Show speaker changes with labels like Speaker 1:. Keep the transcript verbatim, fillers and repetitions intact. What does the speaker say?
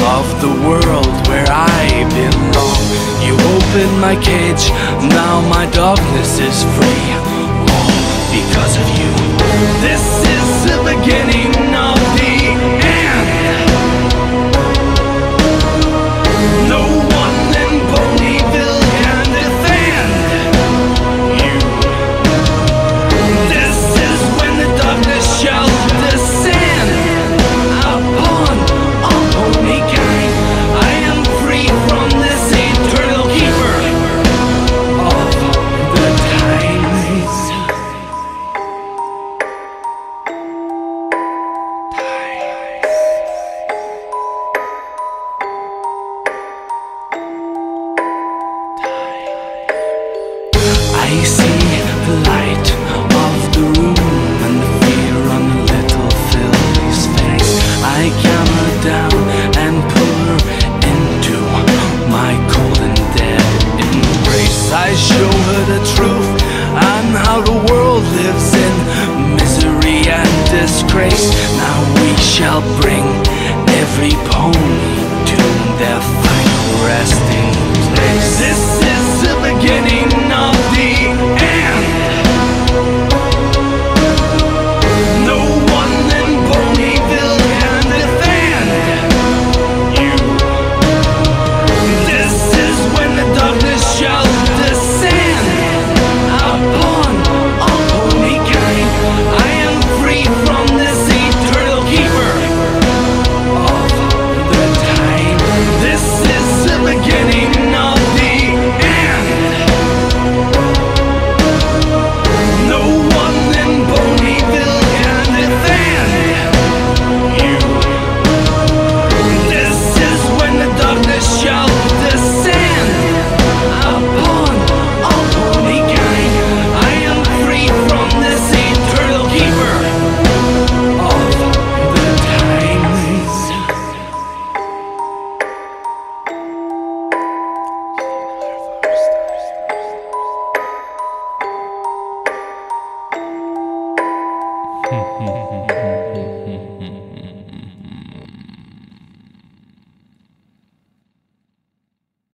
Speaker 1: of the world where I belong. You opened my cage, now my darkness is free, all because of you. This is the beginning of the end. No one in Ponyville can defend you. This is when the darkness shall descend upon all pony kind. I am free from this eternal keeper of the tides. I see the light of the room and the fear on the little Philly's face. I calm her down and pull her into my cold and dead embrace. I show her the truth and how the world lives in misery and disgrace. Now we shall bring every pony to their final resting place. This